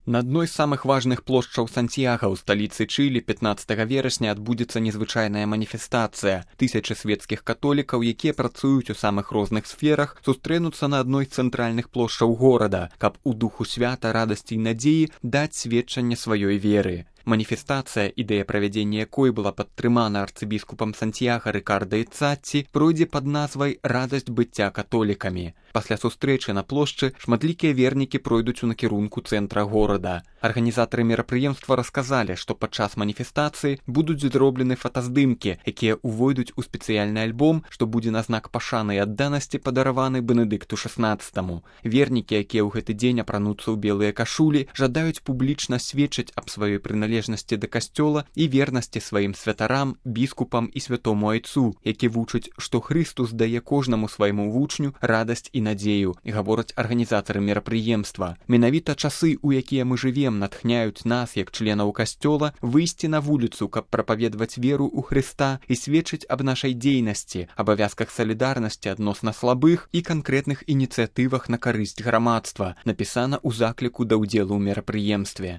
На адной з самых важных плошчаў Сантьяга ў сталіцы Чылі 15 верасня адбудзецца незвычайная маніфестацыя. Тысячы свецкіх католікаў, якія працуюць у самых розных сферах, сустрэнуцца на адной з цэнтральных плошчаў горада, каб у духу свята, радасці і надзеі даць сведчанне сваёй веры. Маніфестацыя, ідэя правядзення якой была падтрымана арцыбіскупам Сантьяга Рыкардай Цатці, пройдзе пад назвай «Радасць быцця католікамі». Пасля сустрэчы на плошчы шматлікія вернікі пройдуць у накірунку цэнтра горада. Арганізатары мерапрыемства расказалі, што падчас маніфестацыі будуць зроблены фотаздымкі, якія ўвойдуць у спецыяльны альбом, што будзе на знак пашаны і адданасці падараваны Бенедыкту XVI. Вернікі, якія ў гэты дзень апрануцца ў белыя кашулі, жадаюць публічна сведчыць аб сваёй прыналежнасці да касцёла і вернасці сваім святарам, біскупам і святому айцу, які вучыць, што Хрыстус дае кожнаму свайму вучню радасць і надзею, гавораць арганізатары мерапрыемства. Менавіта часы, у якія мы жывем, натхняюць нас, як членаў касцёла, выйсці на вуліцу, каб прапаведваць веру ў Хрыста і сведчыць аб нашай дзейнасці, абавязках салідарнасці адносна слабых і канкрэтных ініцыятывах на карысць грамадства, напісана ў закліку да ўдзелу ў мерапрыемстве.